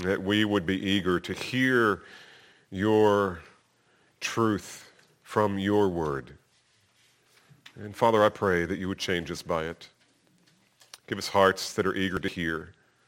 that we would be eager to hear your truth from your word. And Father, I pray that you would change us by it. Give us hearts that are eager to hear.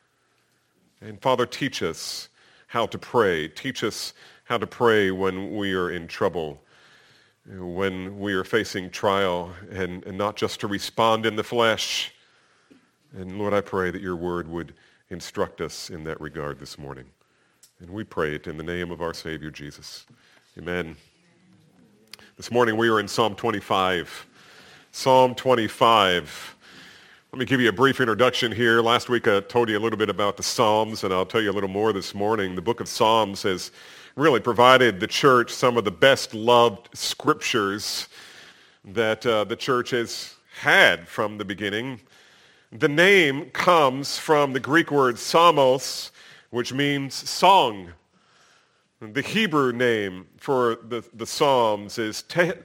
And Father, teach us how to pray. Teach us how to pray when we are in trouble, when we are facing trial, and not just to respond in the flesh. And Lord, I pray that your word would instruct us in that regard this morning. And we pray it in the name of our Savior, Jesus. Amen. This morning we are in Psalm 25. Psalm 25. Let me give you a brief introduction here. Last week I told you a little bit about the Psalms, and I'll tell you a little more this morning. The book of Psalms has really provided the church some of the best loved scriptures that the church has had from the beginning. The name comes from the Greek word psalmos, which means song. The Hebrew name for the Psalms is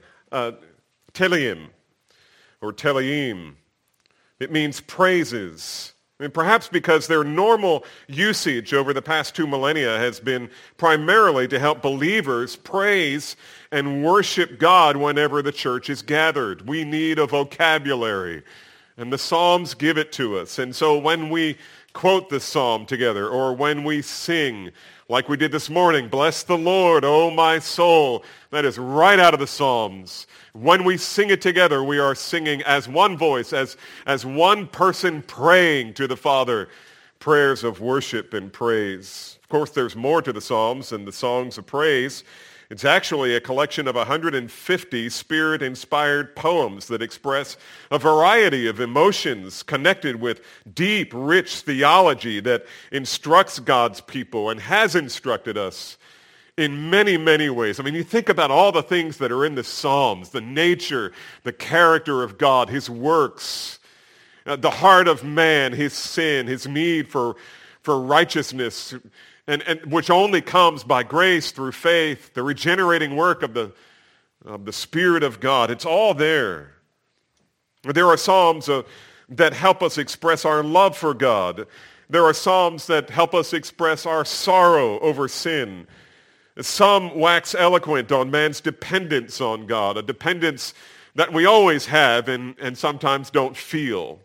Tehillim or Tehillim. It means praises. And perhaps because their normal usage over the past 2 millennia has been primarily to help believers praise and worship God whenever the church is gathered. We need a vocabulary, and the Psalms give it to us. And so when we quote the Psalm together, or when we sing, like we did this morning, bless the Lord, O my soul, that is right out of the Psalms. When we sing it together, we are singing as one voice, as one person praying to the Father, prayers of worship and praise. Of course, there's more to the Psalms than the songs of praise. It's actually a collection of 150 Spirit-inspired poems that express a variety of emotions connected with deep, rich theology that instructs God's people and has instructed us in many, many ways. I mean, you think about all the things that are in the Psalms, the nature, the character of God, his works, the heart of man, his sin, his need for righteousness, and which only comes by grace through faith, the regenerating work of the Spirit of God. It's all there. There are Psalms that help us express our love for God. There are Psalms that help us express our sorrow over sin. Some wax eloquent on man's dependence on God, a dependence that we always have and sometimes don't feel.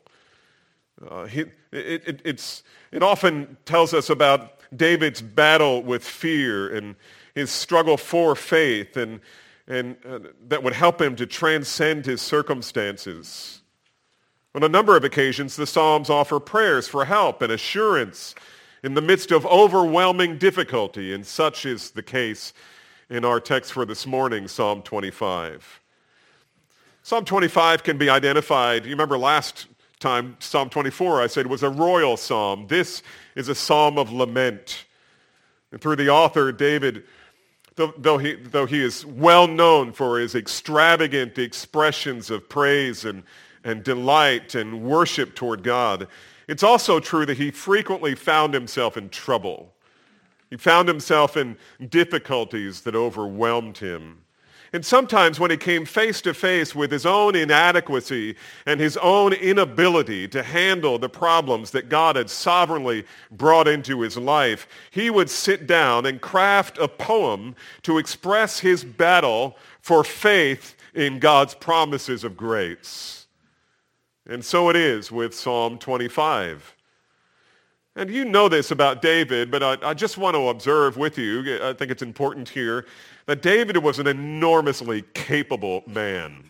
It often tells us about David's battle with fear and his struggle for faith, and that would help him to transcend his circumstances. On a number of occasions, the Psalms offer prayers for help and assurance in the midst of overwhelming difficulty, and such is the case in our text for this morning, Psalm 25. Psalm 25 can be identified, you remember last time, Psalm 24, I said, was a royal psalm. This is a psalm of lament. And through the author, David, though he is well known for his extravagant expressions of praise and delight and worship toward God, it's also true that he frequently found himself in trouble. He found himself in difficulties that overwhelmed him. And sometimes when he came face to face with his own inadequacy and his own inability to handle the problems that God had sovereignly brought into his life, he would sit down and craft a poem to express his battle for faith in God's promises of grace. And so it is with Psalm 25. And you know this about David, but I just want to observe with you, I think it's important here, that David was an enormously capable man.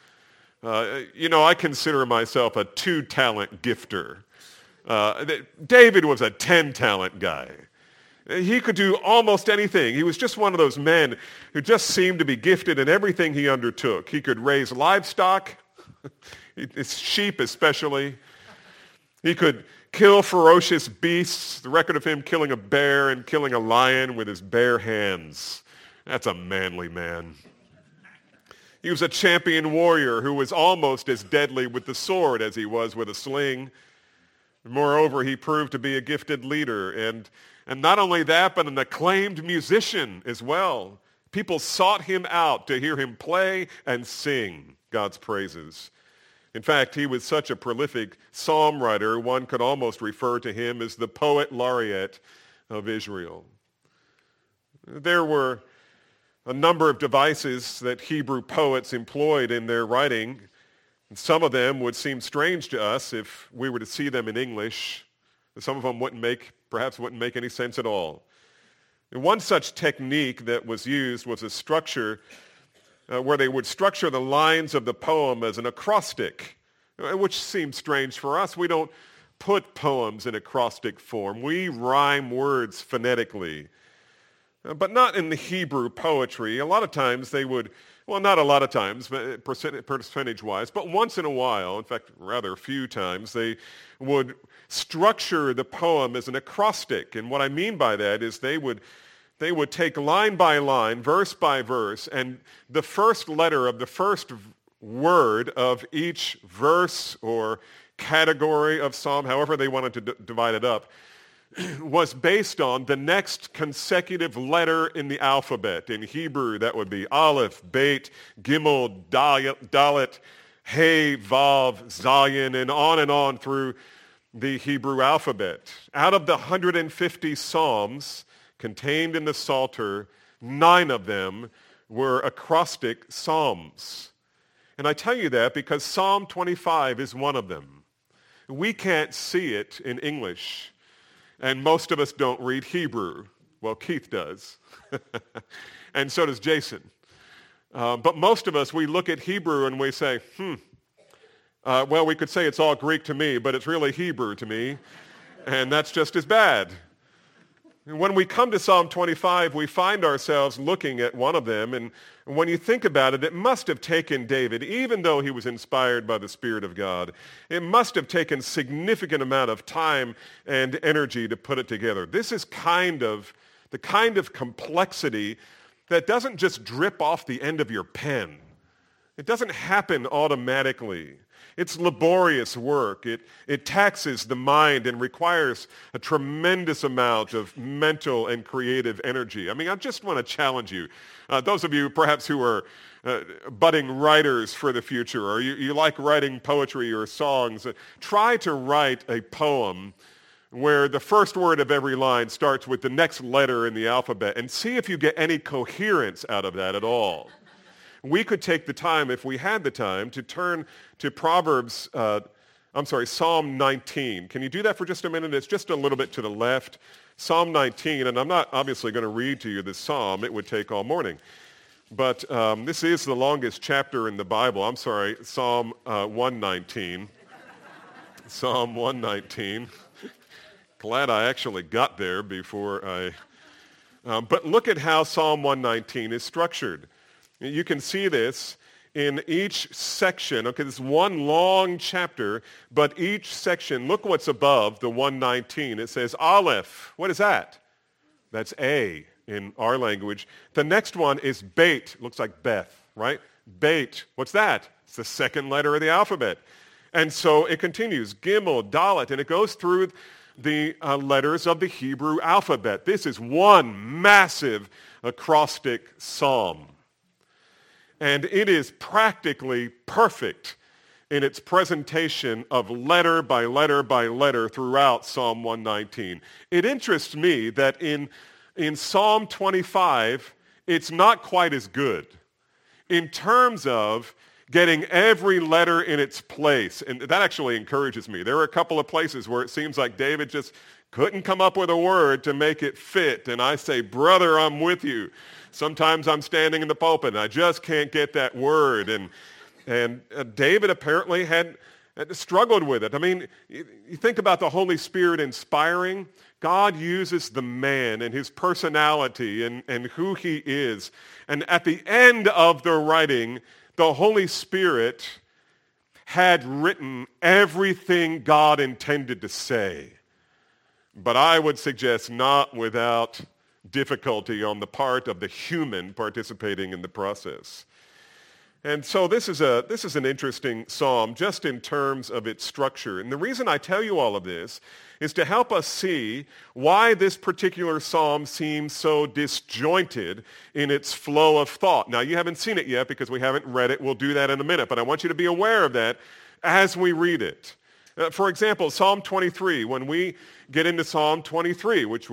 I consider myself a 2-talent gifter. David was a 10-talent guy. He could do almost anything. He was just one of those men who just seemed to be gifted in everything he undertook. He could raise livestock, sheep especially. He could kill ferocious beasts. The record of him killing a bear and killing a lion with his bare hands. That's a manly man. He was a champion warrior who was almost as deadly with the sword as he was with a sling. Moreover, he proved to be a gifted leader, and not only that, but an acclaimed musician as well. People sought him out to hear him play and sing God's praises. In fact, he was such a prolific psalm writer, one could almost refer to him as the poet laureate of Israel. There were a number of devices that Hebrew poets employed in their writing. And some of them would seem strange to us if we were to see them in English. Some of them perhaps wouldn't make any sense at all. And one such technique that was used was a structure where they would structure the lines of the poem as an acrostic, which seems strange for us. We don't put poems in acrostic form. We rhyme words phonetically. But not in the Hebrew poetry. A lot of times they would, well, not a lot of times, percentage-wise, but once in a while, in fact, rather a few times, they would structure the poem as an acrostic. And what I mean by that is they would take line by line, verse by verse, and the first letter of the first word of each verse or category of psalm, however they wanted to divide it up, was based on the next consecutive letter in the alphabet. In Hebrew, that would be Aleph, Beit, Gimel, Dalet, Hey, Vav, Zayin, and on through the Hebrew alphabet. Out of the 150 psalms contained in the Psalter, 9 of them were acrostic psalms. And I tell you that because Psalm 25 is one of them. We can't see it in English. And most of us don't read Hebrew. Well, Keith does. And so does Jason. But most of us, we look at Hebrew and we say, well, we could say it's all Greek to me, but it's really Hebrew to me. And that's just as bad. When we come to Psalm 25, we find ourselves looking at one of them, and when you think about it, it must have taken David, even though he was inspired by the Spirit of God, it must have taken significant amount of time and energy to put it together. This is the kind of complexity that doesn't just drip off the end of your pen. It doesn't happen automatically. It's laborious work. It taxes the mind and requires a tremendous amount of mental and creative energy. I mean, I just want to challenge you. Those of you perhaps who are budding writers for the future, or you like writing poetry or songs, try to write a poem where the first word of every line starts with the next letter in the alphabet, and see if you get any coherence out of that at all. We could take the time, if we had the time, to turn to Psalm 19. Can you do that for just a minute? It's just a little bit to the left. Psalm 19, and I'm not obviously going to read to you this psalm. It would take all morning. But this is the longest chapter in the Bible. Psalm 119. Psalm 119. Glad I actually got there before I... but look at how Psalm 119 is structured. You can see this in each section. Okay, this is one long chapter, but each section, look what's above the 119. It says Aleph. What is that? That's A in our language. The next one is Beit. Looks like Beth, right? Beit. What's that? It's the second letter of the alphabet. And so it continues. Gimel, Dalet, and it goes through the letters of the Hebrew alphabet. This is one massive acrostic psalm. And it is practically perfect in its presentation of letter by letter by letter throughout Psalm 119. It interests me that in Psalm 25, it's not quite as good in terms of getting every letter in its place. And that actually encourages me. There are a couple of places where it seems like David just couldn't come up with a word to make it fit. And I say, brother, I'm with you. Sometimes I'm standing in the pulpit and I just can't get that word. And David apparently had struggled with it. I mean, you think about the Holy Spirit inspiring. God uses the man and his personality and who he is. And at the end of the writing, the Holy Spirit had written everything God intended to say. But I would suggest not without difficulty on the part of the human participating in the process. And so this is an interesting psalm just in terms of its structure. And the reason I tell you all of this is to help us see why this particular psalm seems so disjointed in its flow of thought. Now, you haven't seen it yet because we haven't read it. We'll do that in a minute. But I want you to be aware of that as we read it. For example, Psalm 23, when we get into Psalm 23, which we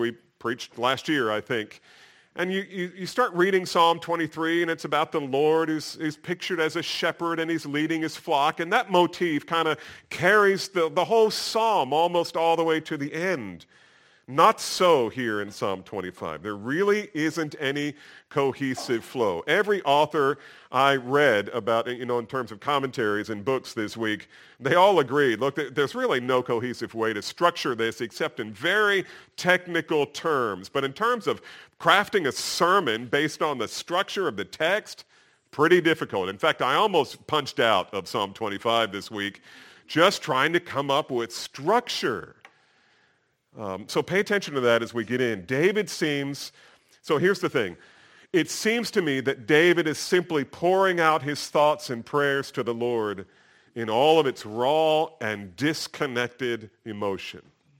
preached last year, I think. And you start reading Psalm 23, and it's about the Lord who's pictured as a shepherd, and he's leading his flock. And that motif kind of carries the whole psalm almost all the way to the end. Not so here in Psalm 25. There really isn't any cohesive flow. Every author I read about, in terms of commentaries and books this week, they all agreed, look, there's really no cohesive way to structure this except in very technical terms. But in terms of crafting a sermon based on the structure of the text, pretty difficult. In fact, I almost punched out of Psalm 25 this week just trying to come up with structure. So pay attention to that as we get in. So here's the thing. It seems to me that David is simply pouring out his thoughts and prayers to the Lord in all of its raw and disconnected emotion.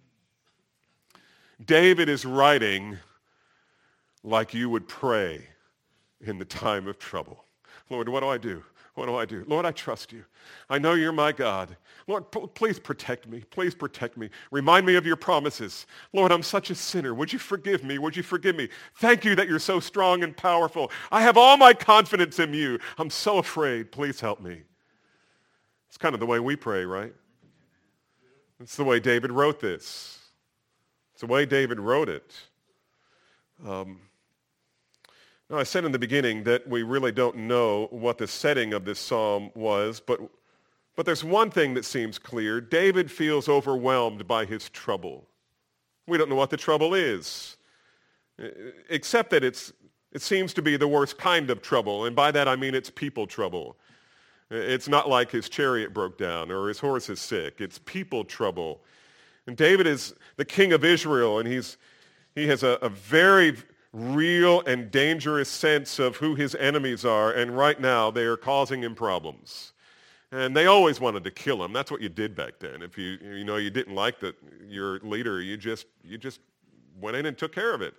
David is writing like you would pray in the time of trouble. Lord, what do I do? What do I do? Lord, I trust you. I know you're my God. Lord, please protect me. Please protect me. Remind me of your promises. Lord, I'm such a sinner. Would you forgive me? Would you forgive me? Thank you that you're so strong and powerful. I have all my confidence in you. I'm so afraid. Please help me. It's kind of the way we pray, right? It's the way David wrote this. It's the way David wrote it. Now, I said in the beginning that we really don't know what the setting of this psalm was, but there's one thing that seems clear. David feels overwhelmed by his trouble. We don't know what the trouble is, except that it seems to be the worst kind of trouble, and by that I mean it's people trouble. It's not like his chariot broke down or his horse is sick. It's people trouble. And David is the king of Israel, and he has a very real and dangerous sense of who his enemies are, and right now they are causing him problems. And they always wanted to kill him. That's what you did back then. If you didn't like your leader, you just went in and took care of it.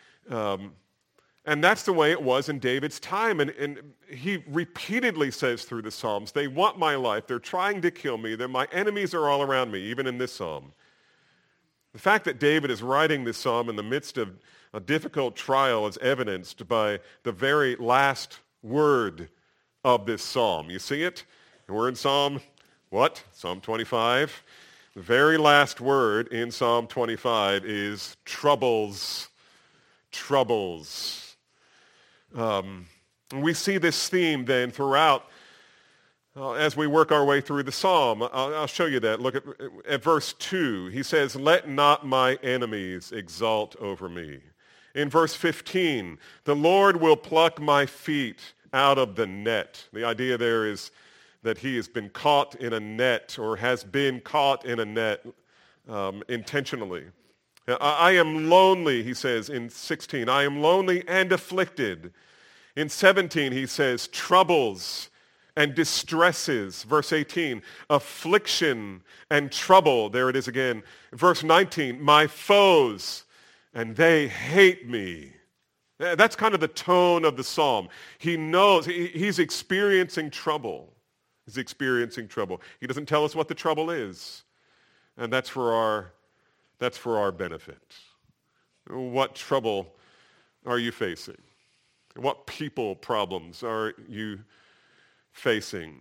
And that's the way it was in David's time. And he repeatedly says through the Psalms, they want my life. They're trying to kill me. My enemies are all around me, even in this psalm. The fact that David is writing this psalm in the midst of a difficult trial is evidenced by the very last word of this psalm. You see it? And we're in Psalm 25. The very last word in Psalm 25 is troubles. Troubles. We see this theme then throughout as we work our way through the psalm. I'll show you that. Look at verse 2. He says, "Let not my enemies exult over me." In verse 15, "The Lord will pluck my feet out of the net." The idea there is that he has been caught in a net or has been caught in a net intentionally. I am lonely, he says in 16. I am lonely and afflicted. In 17, he says, troubles and distresses. Verse 18, affliction and trouble. There it is again. Verse 19, my foes, and they hate me. That's kind of the tone of the psalm. He knows he's experiencing trouble. He's experiencing trouble. He doesn't tell us what the trouble is. And that's for our benefit. What trouble are you facing? What people problems are you facing?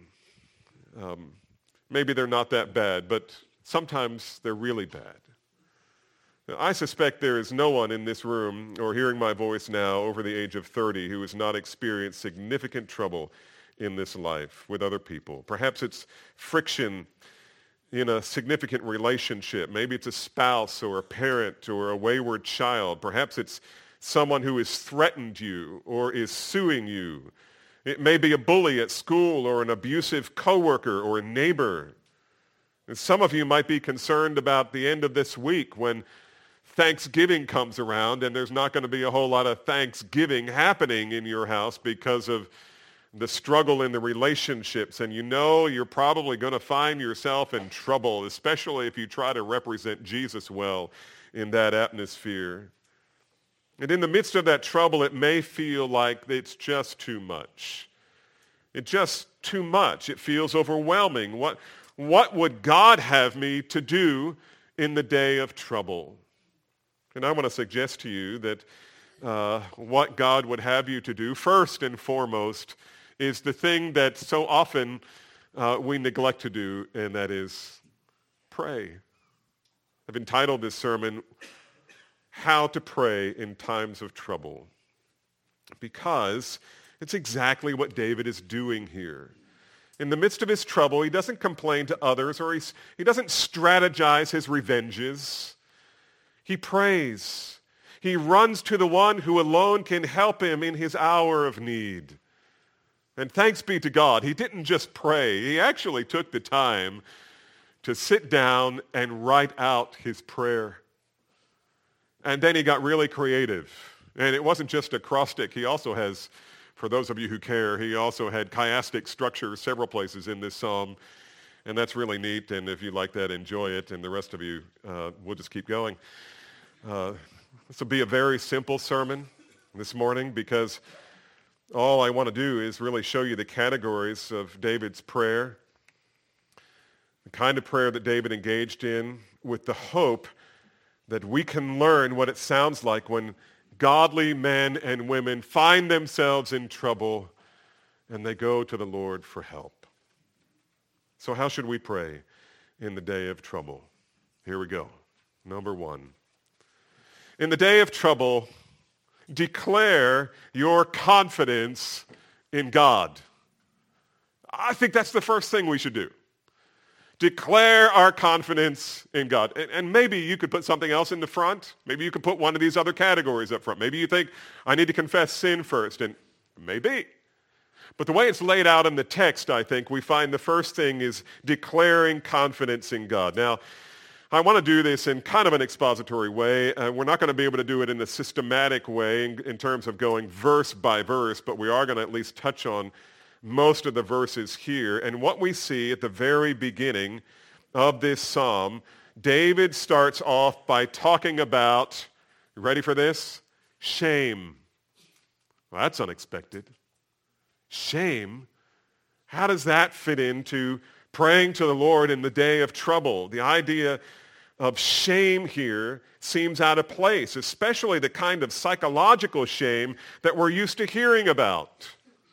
Maybe they're not that bad, but sometimes they're really bad. I suspect there is no one in this room or hearing my voice now over the age of 30 who has not experienced significant trouble in this life with other people. Perhaps it's friction in a significant relationship. Maybe it's a spouse or a parent or a wayward child. Perhaps it's someone who has threatened you or is suing you. It may be a bully at school or an abusive coworker or a neighbor. And some of you might be concerned about the end of this week when Thanksgiving comes around and there's not going to be a whole lot of Thanksgiving happening in your house because of the struggle in the relationships. And you know you're probably going to find yourself in trouble, especially if you try to represent Jesus well in that atmosphere. And in the midst of that trouble, it may feel like it's just too much. It's just too much. It feels overwhelming. What would God have me to do in the day of trouble? And I want to suggest to you that what God would have you to do, first and foremost, is the thing that so often we neglect to do, and that is pray. I've entitled this sermon, How to Pray in Times of Trouble, because it's exactly what David is doing here. In the midst of his trouble, he doesn't complain to others, or he doesn't strategize his revenges. He prays. He runs to the one who alone can help him in his hour of need. And thanks be to God, he didn't just pray. He actually took the time to sit down and write out his prayer. And then he got really creative. And it wasn't just acrostic. He also has, for those of you who care, he also had chiastic structure several places in this psalm. And that's really neat. And if you like that, enjoy it. And the rest of you, we'll just keep going. This will be a very simple sermon this morning because all I want to do is really show you the categories of David's prayer, the kind of prayer that David engaged in with the hope that we can learn what it sounds like when godly men and women find themselves in trouble and they go to the Lord for help. So how should we pray in the day of trouble? Here we go. Number one. In the day of trouble, declare your confidence in God. I think that's the first thing we should do. Declare our confidence in God. And maybe you could put something else in the front. Maybe you could put one of these other categories up front. Maybe you think, I need to confess sin first. And maybe. But the way it's laid out in the text, I think, we find the first thing is declaring confidence in God. Now, I want to do this in kind of an expository way. We're not going to be able to do it in a systematic way in terms of going verse by verse, but we are going to at least touch on most of the verses here. And what we see at the very beginning of this psalm, David starts off by talking about, you ready for this? Shame. Well, that's unexpected. Shame? How does that fit into praying to the Lord in the day of trouble? The idea of shame here seems out of place, especially the kind of psychological shame that we're used to hearing about.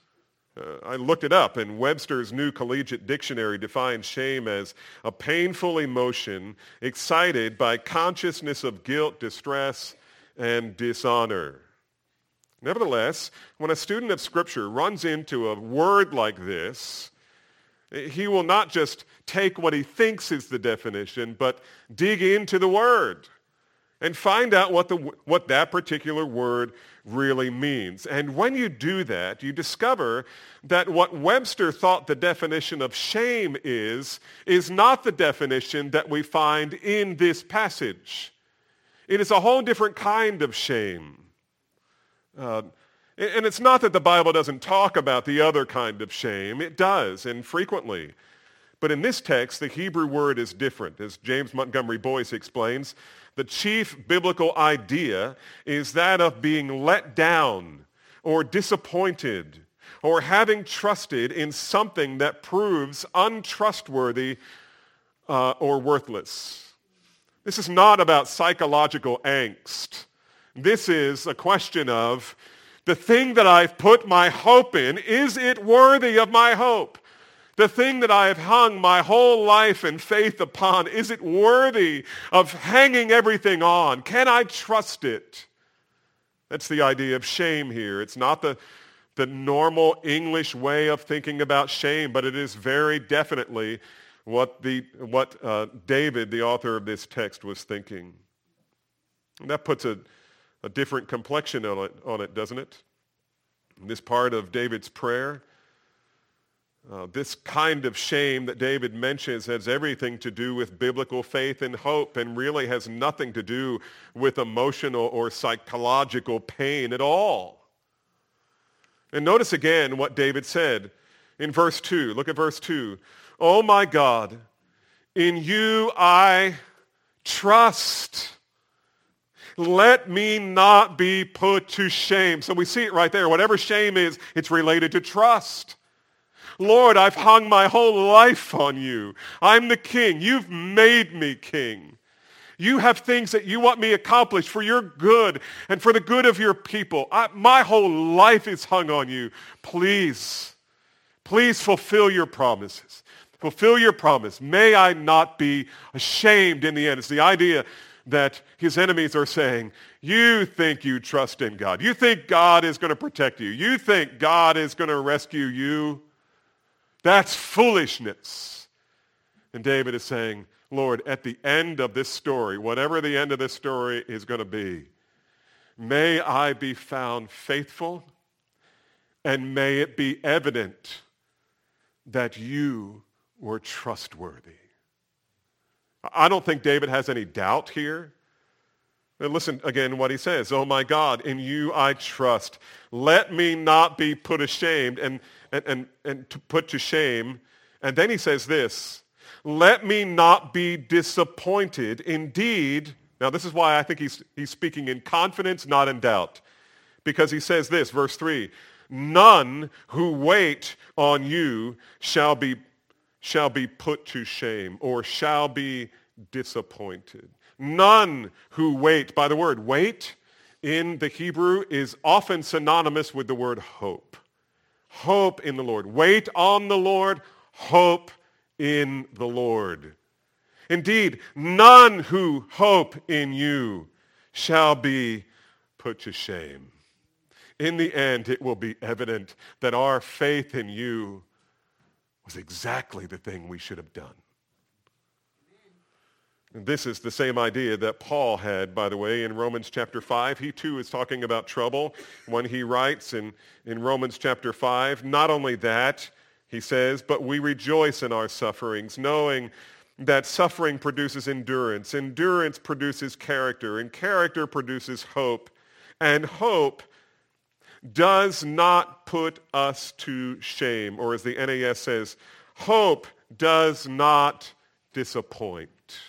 I looked it up, and Webster's New Collegiate Dictionary defines shame as a painful emotion excited by consciousness of guilt, distress, and dishonor. Nevertheless, when a student of Scripture runs into a word like this, he will not just take what he thinks is the definition, but dig into the word and find out what that particular word really means. And when you do that, you discover that what Webster thought the definition of shame is not the definition that we find in this passage. It is a whole different kind of shame. And it's not that the Bible doesn't talk about the other kind of shame. It does, and frequently. But in this text, the Hebrew word is different. As James Montgomery Boyce explains, the chief biblical idea is that of being let down or disappointed or having trusted in something that proves untrustworthy or worthless. This is not about psychological angst. This is a question of the thing that I've put my hope in, is it worthy of my hope? The thing that I have hung my whole life and faith upon, is it worthy of hanging everything on? Can I trust it? That's the idea of shame here. It's not the normal English way of thinking about shame, but it is very definitely what David, the author of this text, was thinking. And that puts a different complexion on it, doesn't it? This part of David's prayer, this kind of shame that David mentions has everything to do with biblical faith and hope and really has nothing to do with emotional or psychological pain at all. And notice again what David said in verse 2. Look at verse 2. Oh my God, in you I trust. Let me not be put to shame. So we see it right there. Whatever shame is, it's related to trust. Lord, I've hung my whole life on you. I'm the king. You've made me king. You have things that you want me accomplished for your good and for the good of your people. My whole life is hung on you. Please, please fulfill your promises. Fulfill your promise. May I not be ashamed in the end. It's the idea that his enemies are saying, you think you trust in God. You think God is going to protect you. You think God is going to rescue you. That's foolishness. And David is saying, Lord, at the end of this story, whatever the end of this story is going to be, may I be found faithful, and may it be evident that you were trustworthy. I don't think David has any doubt here. And listen again what he says. Oh my God, in you I trust. Let me not be put ashamed and to put to shame. And then he says this, let me not be disappointed. Indeed, now this is why I think he's speaking in confidence, not in doubt. Because he says this, verse 3, none who wait on you shall be put to shame or shall be disappointed. None who wait, by the word wait in the Hebrew is often synonymous with the word hope. Hope in the Lord. Wait on the Lord, hope in the Lord. Indeed, none who hope in you shall be put to shame. In the end, it will be evident that our faith in you was exactly the thing we should have done. And this is the same idea that Paul had, by the way, in Romans chapter 5. He too is talking about trouble when he writes in Romans chapter 5. Not only that, he says, but we rejoice in our sufferings, knowing that suffering produces endurance. Endurance produces character, and character produces hope. And hope does not put us to shame, or as the NAS says, hope does not disappoint.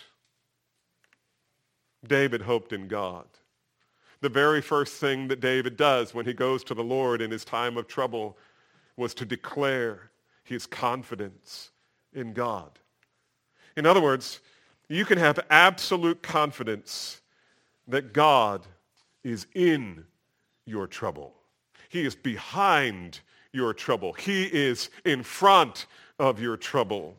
David hoped in God. The very first thing that David does when he goes to the Lord in his time of trouble was to declare his confidence in God. In other words, you can have absolute confidence that God is in your trouble. He is behind your trouble. He is in front of your trouble.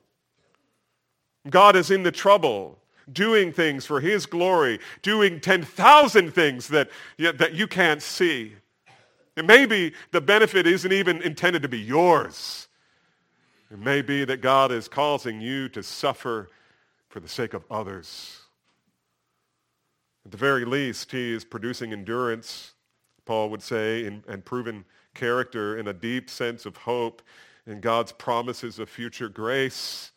God is in the trouble, doing things for his glory, doing 10,000 things that you can't see. And maybe the benefit isn't even intended to be yours. It may be that God is causing you to suffer for the sake of others. At the very least, he is producing endurance, Paul would say, and proven character in a deep sense of hope in God's promises of future grace.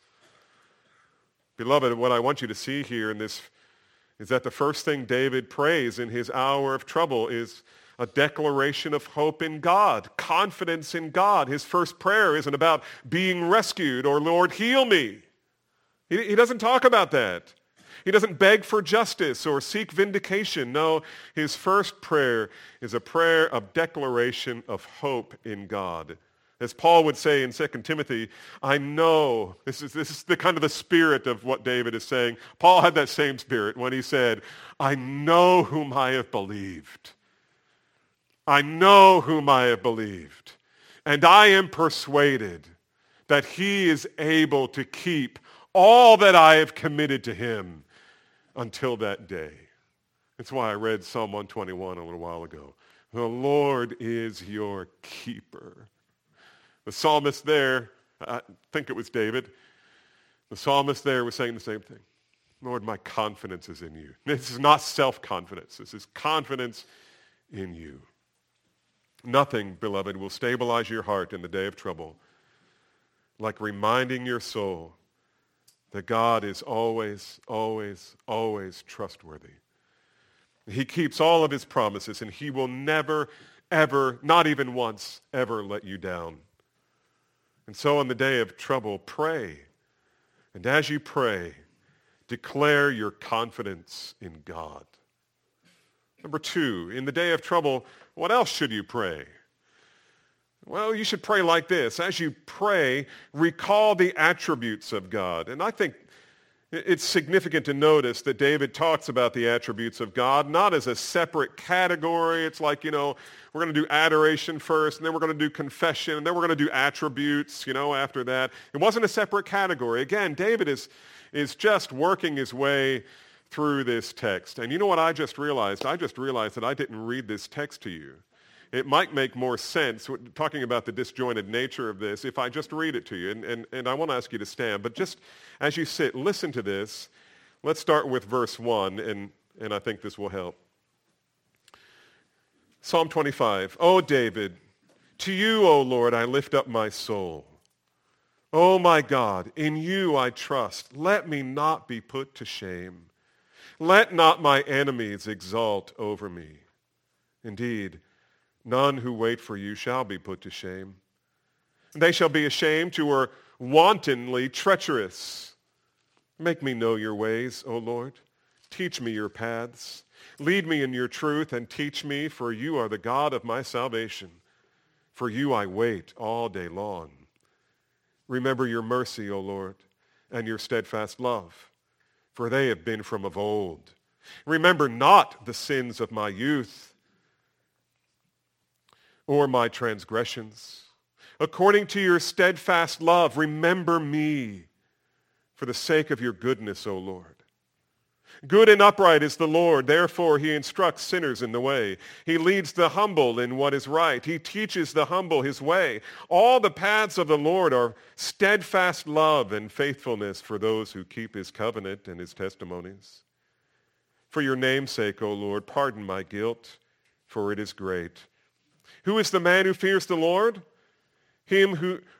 Beloved, what I want you to see here in this is that the first thing David prays in his hour of trouble is a declaration of hope in God, confidence in God. His first prayer isn't about being rescued or, Lord, heal me. He doesn't talk about that. He doesn't beg for justice or seek vindication. No, his first prayer is a prayer of declaration of hope in God. As Paul would say in 2 Timothy, I know, this is the kind of the spirit of what David is saying. Paul had that same spirit when he said, I know whom I have believed. I know whom I have believed. And I am persuaded that he is able to keep all that I have committed to him until that day. That's why I read Psalm 121 a little while ago. The Lord is your keeper. The psalmist there, I think it was David, the psalmist there was saying the same thing. Lord, my confidence is in you. This is not self-confidence. This is confidence in you. Nothing, beloved, will stabilize your heart in the day of trouble like reminding your soul that God is always, always, always trustworthy. He keeps all of his promises, and he will never, ever, not even once, ever let you down. And so in the day of trouble, pray. And as you pray, declare your confidence in God. Number 2, in the day of trouble, what else should you pray? Well, you should pray like this. As you pray, recall the attributes of God. And I think It's significant to notice that David talks about the attributes of God not as a separate category. It's like, we're going to do adoration first, and then we're going to do confession, and then we're going to do attributes, after that. It wasn't a separate category. Again, David is just working his way through this text. And you know what I just realized? I just realized that I didn't read this text to you. It might make more sense, talking about the disjointed nature of this, if I just read it to you. And I want to ask you to stand. But just as you sit, listen to this. Let's start with verse 1, and I think this will help. Psalm 25. O David, to you, O Lord, I lift up my soul. O my God, in you I trust. Let me not be put to shame. Let not my enemies exult over me. Indeed, none who wait for you shall be put to shame. They shall be ashamed who are wantonly treacherous. Make me know your ways, O Lord. Teach me your paths. Lead me in your truth and teach me, for you are the God of my salvation. For you I wait all day long. Remember your mercy, O Lord, and your steadfast love, for they have been from of old. Remember not the sins of my youth or my transgressions. According to your steadfast love, remember me for the sake of your goodness, O Lord. Good and upright is the Lord. Therefore, he instructs sinners in the way. He leads the humble in what is right. He teaches the humble his way. All the paths of the Lord are steadfast love and faithfulness for those who keep his covenant and his testimonies. For your name's sake, O Lord, pardon my guilt, for it is great. Who is the man who fears the Lord? Him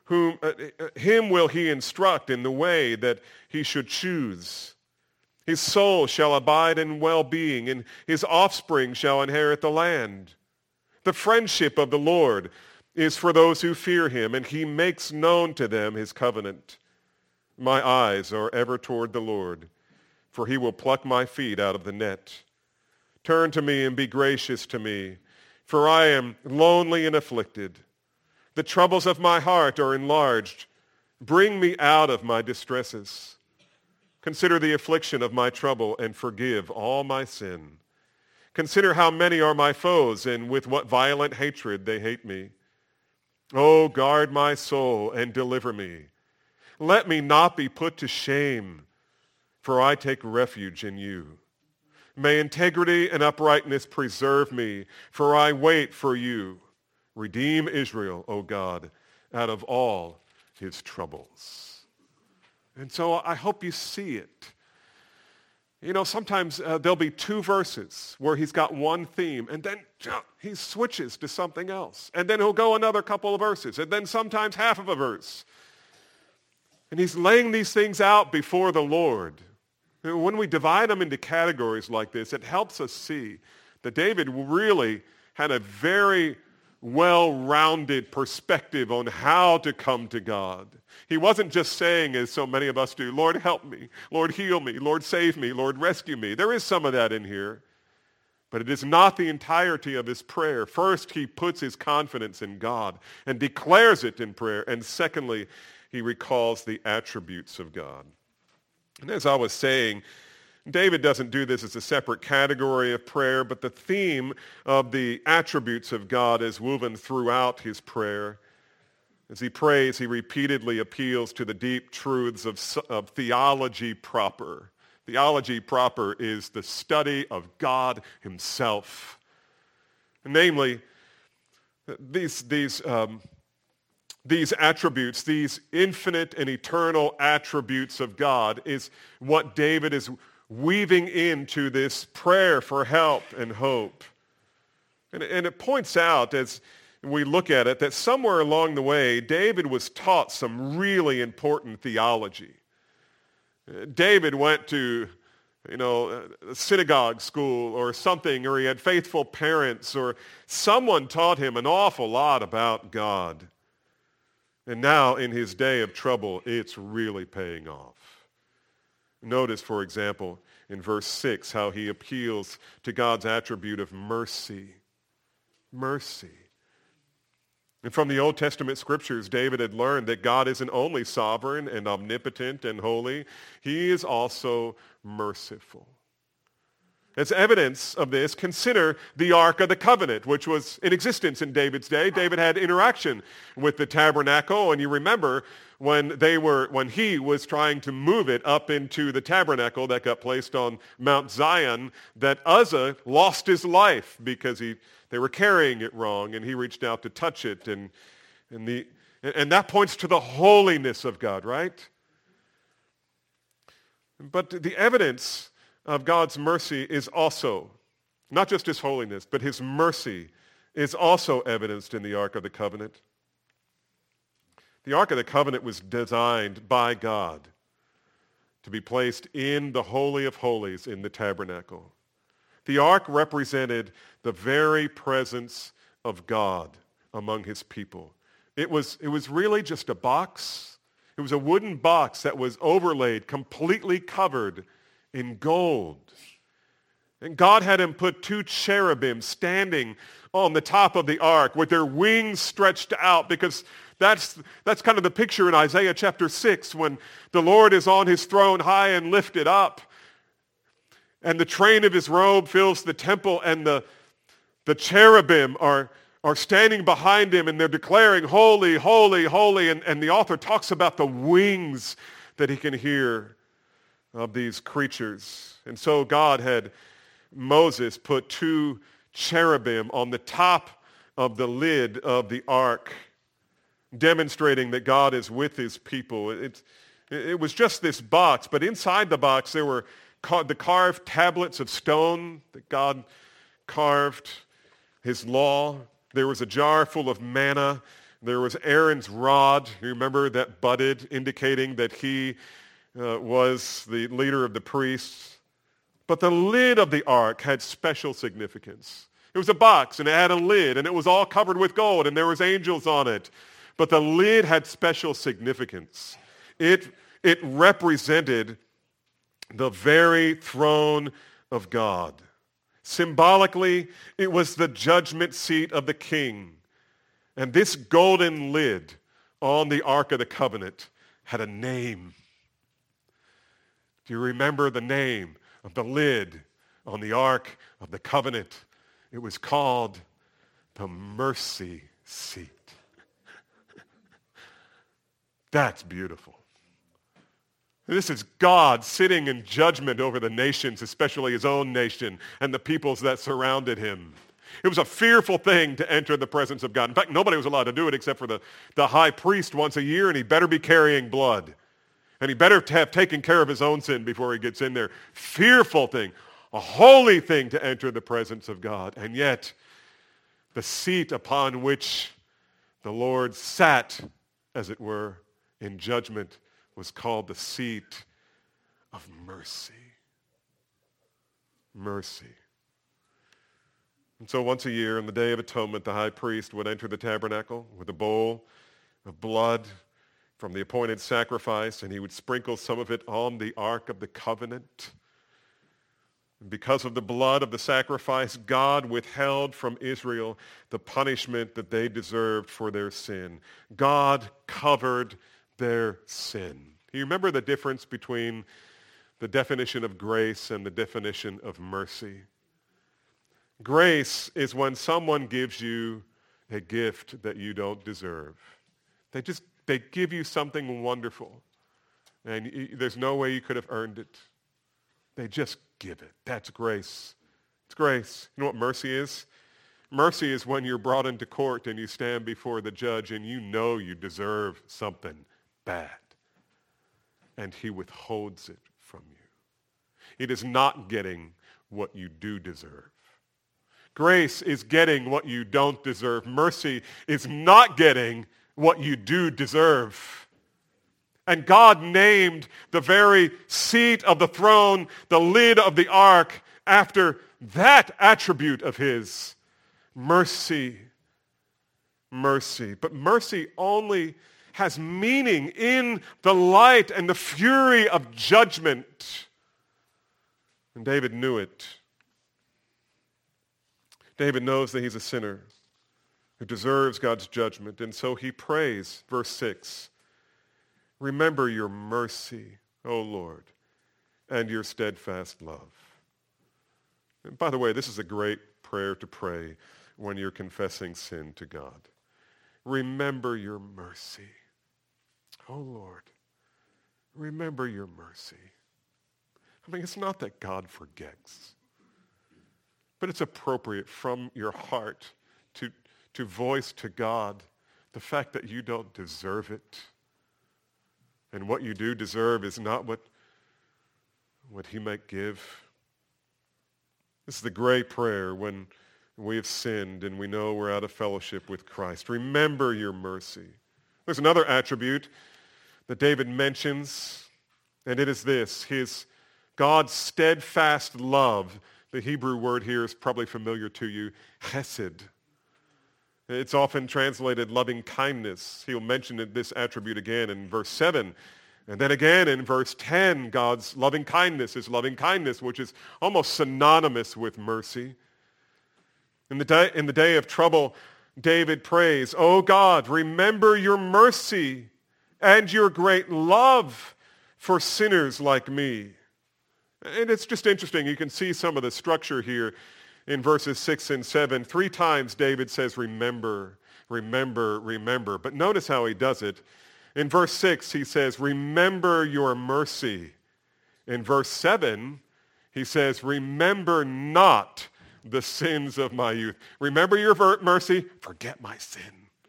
will he instruct in the way that he should choose. His soul shall abide in well-being, and his offspring shall inherit the land. The friendship of the Lord is for those who fear him, and he makes known to them his covenant. My eyes are ever toward the Lord, for he will pluck my feet out of the net. Turn to me and be gracious to me, for I am lonely and afflicted. The troubles of my heart are enlarged. Bring me out of my distresses. Consider the affliction of my trouble and forgive all my sin. Consider how many are my foes and with what violent hatred they hate me. Oh, guard my soul and deliver me. Let me not be put to shame, for I take refuge in you. May integrity and uprightness preserve me, for I wait for you. Redeem Israel, O God, out of all his troubles. And so I hope you see it. Sometimes there'll be two verses where he's got one theme, and then he switches to something else. And then he'll go another couple of verses, and then sometimes half of a verse. And he's laying these things out before the Lord. When we divide them into categories like this, it helps us see that David really had a very well-rounded perspective on how to come to God. He wasn't just saying, as so many of us do, Lord, help me, Lord, heal me, Lord, save me, Lord, rescue me. There is some of that in here, but it is not the entirety of his prayer. First, he puts his confidence in God and declares it in prayer. And secondly, he recalls the attributes of God. And as I was saying, David doesn't do this as a separate category of prayer, but the theme of the attributes of God is woven throughout his prayer. As he prays, he repeatedly appeals to the deep truths of theology proper. Theology proper is the study of God himself. Namely, these attributes, these infinite and eternal attributes of God is what David is weaving into this prayer for help and hope. And it points out, as we look at it, that somewhere along the way, David was taught some really important theology. David went to, a synagogue school or something, or he had faithful parents, or someone taught him an awful lot about God. And now, in his day of trouble, it's really paying off. Notice, for example, in verse 6, how he appeals to God's attribute of mercy. Mercy. And from the Old Testament scriptures, David had learned that God isn't only sovereign and omnipotent and holy, he is also merciful. As evidence of this, consider the Ark of the Covenant, which was in existence in David's day. David had interaction with the tabernacle, and you remember when he was trying to move it up into the tabernacle that got placed on Mount Zion, that Uzzah lost his life because they were carrying it wrong, and he reached out to touch it, and that points to the holiness of God, right? But the evidence of God's mercy is also, not just his holiness, but his mercy is also evidenced in the Ark of the Covenant. The Ark of the Covenant was designed by God to be placed in the Holy of Holies in the tabernacle. The Ark represented the very presence of God among his people. It was really just a box. It was a wooden box that was overlaid, completely covered in gold. And God had him put two cherubim standing on the top of the ark with their wings stretched out, because that's kind of the picture in Isaiah chapter 6 when the Lord is on his throne high and lifted up, and the train of his robe fills the temple, and the cherubim are standing behind him, and they're declaring, "Holy, holy, holy." And the author talks about the wings that he can hear of these creatures. And so God had Moses put two cherubim on the top of the lid of the ark, demonstrating that God is with his people. It was just this box, but inside the box there were the carved tablets of stone that God carved, his law. There was a jar full of manna. There was Aaron's rod, you remember, that budded, indicating that he was the leader of the priests. But the lid of the ark had special significance. It was a box, and it had a lid, and it was all covered with gold, and there was angels on it. But the lid had special significance. It represented the very throne of God. Symbolically, it was the judgment seat of the king. And this golden lid on the Ark of the Covenant had a name. Do you remember the name of the lid on the Ark of the Covenant? It was called the mercy seat. That's beautiful. This is God sitting in judgment over the nations, especially his own nation and the peoples that surrounded him. It was a fearful thing to enter the presence of God. In fact, nobody was allowed to do it except for the high priest once a year, and he better be carrying blood. And he better have taken care of his own sin before he gets in there. Fearful thing, a holy thing to enter the presence of God. And yet, the seat upon which the Lord sat, as it were, in judgment was called the seat of mercy. Mercy. And so once a year, on the Day of Atonement, the high priest would enter the tabernacle with a bowl of blood from the appointed sacrifice, and he would sprinkle some of it on the Ark of the Covenant. And because of the blood of the sacrifice, God withheld from Israel the punishment that they deserved for their sin. God covered their sin. You remember the difference between the definition of grace and the definition of mercy? Grace is when someone gives you a gift that you don't deserve. They give you something wonderful, and there's no way you could have earned it. They just give it. That's grace. It's grace. You know what mercy is? Mercy is when you're brought into court and you stand before the judge and you know you deserve something bad, and he withholds it from you. It is not getting what you do deserve. Grace is getting what you don't deserve. Mercy is not getting what you do deserve. And God named the very seat of the throne, the lid of the ark, after that attribute of his, mercy. Mercy. But mercy only has meaning in the light and the fury of judgment. And David knew it. David knows that he's a sinner. who deserves God's judgment. And so he prays, verse 6, remember your mercy, O Lord, and your steadfast love. And by the way, this is a great prayer to pray when you're confessing sin to God. Remember your mercy. Oh Lord, remember your mercy. I mean, it's not that God forgets, but it's appropriate from your heart to voice to God the fact that you don't deserve it. And what you do deserve is not what he might give. This is the great prayer when we have sinned and we know we're out of fellowship with Christ. Remember your mercy. There's another attribute that David mentions, and it is this, his God's steadfast love. The Hebrew word here is probably familiar to you, chesed. It's often translated loving kindness. He'll mention this attribute again in verse 7. And then again in verse 10, God's loving kindness is loving kindness, which is almost synonymous with mercy. In the day of trouble, David prays, "O God, remember your mercy and your great love for sinners like me." And it's just interesting. You can see some of the structure here in verses 6 and 7. 3 times David says, remember, remember, remember. But notice how he does it. In verse 6, he says, remember your mercy. In verse 7, he says, remember not the sins of my youth. Remember your mercy, forget my sin.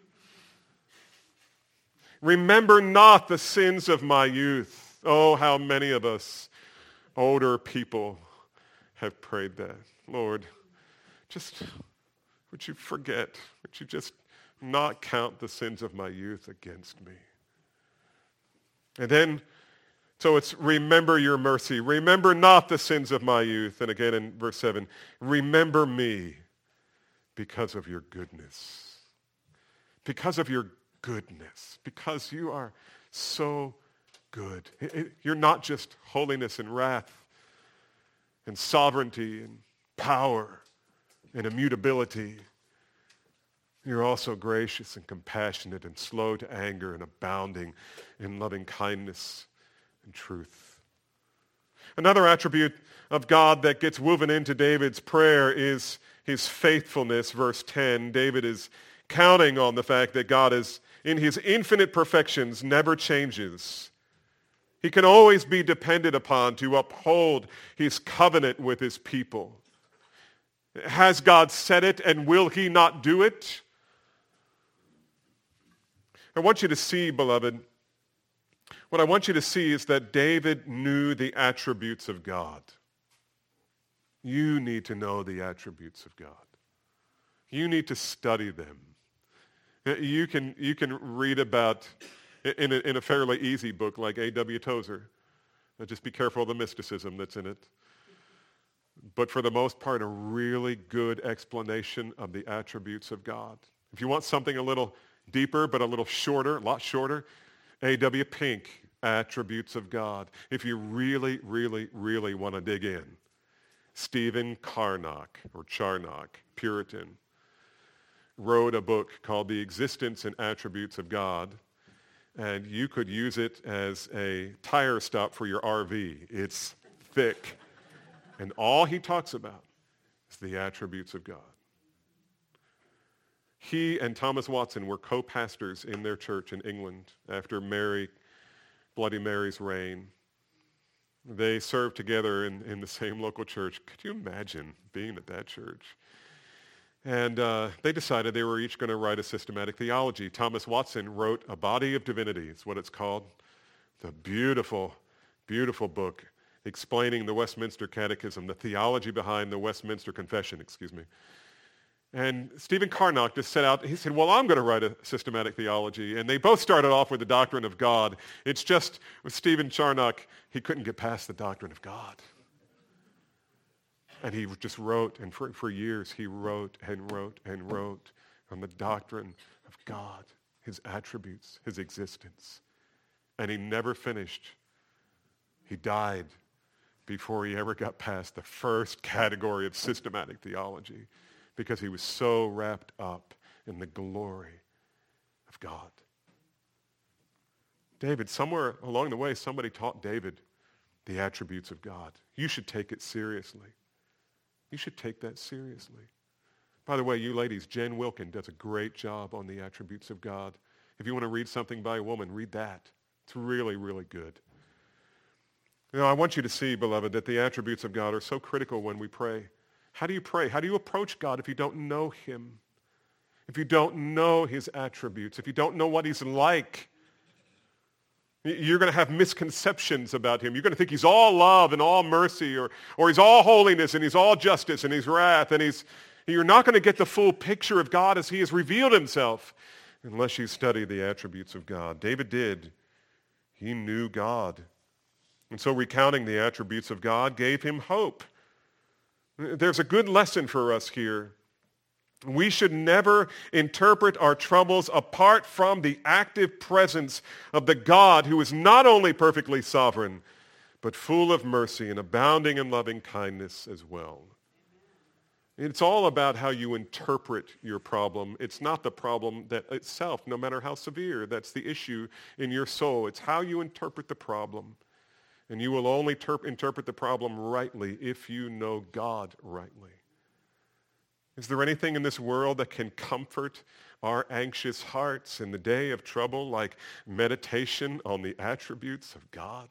Remember not the sins of my youth. Oh, how many of us older people have prayed that. Lord, just would you forget, would you just not count the sins of my youth against me? And then, so it's remember your mercy. Remember not the sins of my youth. And again in verse 7, remember me because of your goodness. Because of your goodness. Because you are so good. You're not just holiness and wrath and sovereignty and power and immutability. You're also gracious and compassionate and slow to anger and abounding in loving kindness and truth. Another attribute of God that gets woven into David's prayer is his faithfulness. Verse 10, David is counting on the fact that God is, in his infinite perfections, never changes. He can always be depended upon to uphold his covenant with his people. Has God said it, and will he not do it? I want you to see, beloved, what I want you to see is that David knew the attributes of God. You need to know the attributes of God. You need to study them. You can read about, in a fairly easy book like A.W. Tozer, just be careful of the mysticism that's in it. But for the most part, a really good explanation of the attributes of God. If you want something a little deeper but a little shorter, a lot shorter, A.W. Pink, Attributes of God. If you really, really, really want to dig in, Stephen Charnock, Puritan, wrote a book called The Existence and Attributes of God, and you could use it as a tire stop for your RV. It's thick. And all he talks about is the attributes of God. He and Thomas Watson were co-pastors in their church in England after Bloody Mary's reign. They served together in the same local church. Could you imagine being at that church? And they decided they were each going to write a systematic theology. Thomas Watson wrote A Body of Divinity, is what it's called. The beautiful, beautiful book explaining the Westminster Catechism, the theology behind the Westminster Confession, And Stephen Charnock just set out, he said, well, I'm going to write a systematic theology. And they both started off with the doctrine of God. It's just with Stephen Charnock, he couldn't get past the doctrine of God. And he just wrote, and for years he wrote and wrote and wrote on the doctrine of God, his attributes, his existence. And he never finished. He died before he ever got past the first category of systematic theology, because he was so wrapped up in the glory of God. David, somewhere along the way, somebody taught David the attributes of God. You should take it seriously. You should take that seriously. By the way, you ladies, Jen Wilkin does a great job on the attributes of God. If you want to read something by a woman, read that. It's really, really good. I want you to see, beloved, that the attributes of God are so critical when we pray. How do you pray? How do you approach God if you don't know him? If you don't know his attributes, if you don't know what he's like, you're going to have misconceptions about him. You're going to think he's all love and all mercy, or he's all holiness and he's all justice and he's wrath, and you're not going to get the full picture of God as he has revealed himself unless you study the attributes of God. David did. He knew God. And so recounting the attributes of God gave him hope. There's a good lesson for us here. We should never interpret our troubles apart from the active presence of the God who is not only perfectly sovereign, but full of mercy and abounding in loving kindness as well. It's all about how you interpret your problem. It's not the problem that itself, no matter how severe. That's the issue in your soul. It's how you interpret the problem. And you will only interpret the problem rightly if you know God rightly. Is there anything in this world that can comfort our anxious hearts in the day of trouble like meditation on the attributes of God?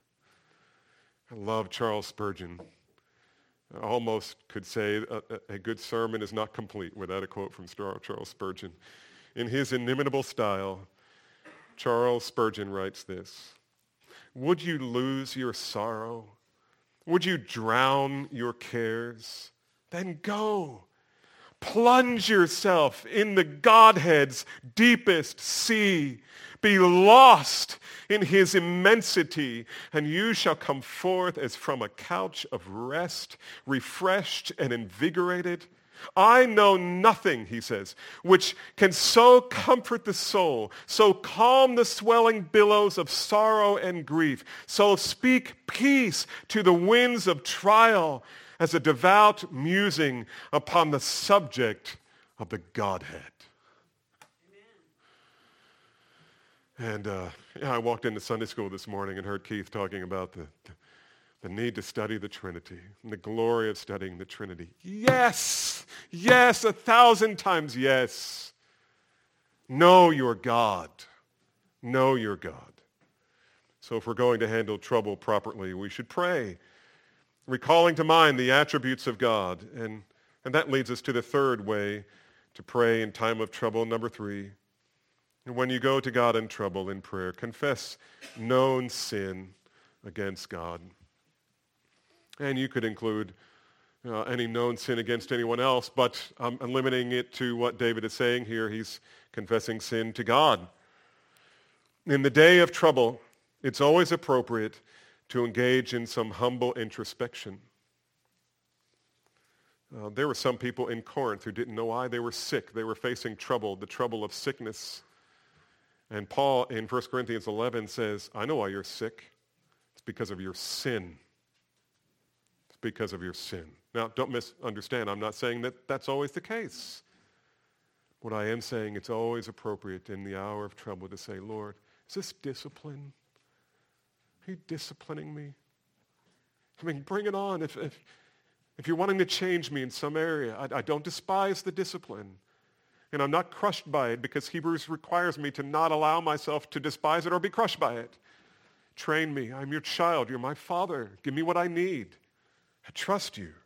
I love Charles Spurgeon. I almost could say a good sermon is not complete without a quote from Charles Spurgeon. In his inimitable style, Charles Spurgeon writes this: "Would you lose your sorrow? Would you drown your cares? Then go. Plunge yourself in the Godhead's deepest sea. Be lost in his immensity, and you shall come forth as from a couch of rest, refreshed and invigorated. I know nothing," he says, "which can so comfort the soul, so calm the swelling billows of sorrow and grief, so speak peace to the winds of trial, as a devout musing upon the subject of the Godhead." Amen. And I walked into Sunday school this morning and heard Keith talking about the need to study the Trinity and the glory of studying the Trinity. Yes, 1,000 times yes. Know your God. Know your God. So if we're going to handle trouble properly, we should pray, recalling to mind the attributes of God. And that leads us to the third way to pray in time of trouble, number 3. And when you go to God in trouble in prayer, confess known sin against God. And you could include any known sin against anyone else, but I'm limiting it to what David is saying here. He's confessing sin to God. In the day of trouble, it's always appropriate to engage in some humble introspection. There were some people in Corinth who didn't know why they were sick. They were facing trouble, the trouble of sickness. And Paul in 1 Corinthians 11 says, "I know why you're sick. It's because of your sin. It's because of your sin." Now, don't misunderstand. I'm not saying that that's always the case. What I am saying, it's always appropriate in the hour of trouble to say, "Lord, is this discipline? Are you disciplining me? I mean, bring it on. If you're wanting to change me in some area, I don't despise the discipline. And I'm not crushed by it, because Hebrews requires me to not allow myself to despise it or be crushed by it. Train me. I'm your child. You're my father. Give me what I need. I trust you."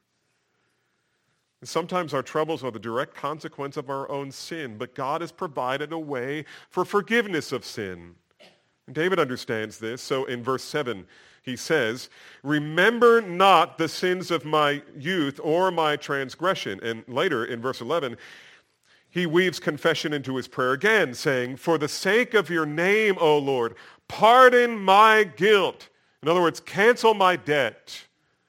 And sometimes our troubles are the direct consequence of our own sin, but God has provided a way for forgiveness of sin. And David understands this. So in verse 7, he says, "Remember not the sins of my youth or my transgression." And later in verse 11, he weaves confession into his prayer again, saying, "For the sake of your name, O Lord, pardon my guilt." In other words, cancel my debt.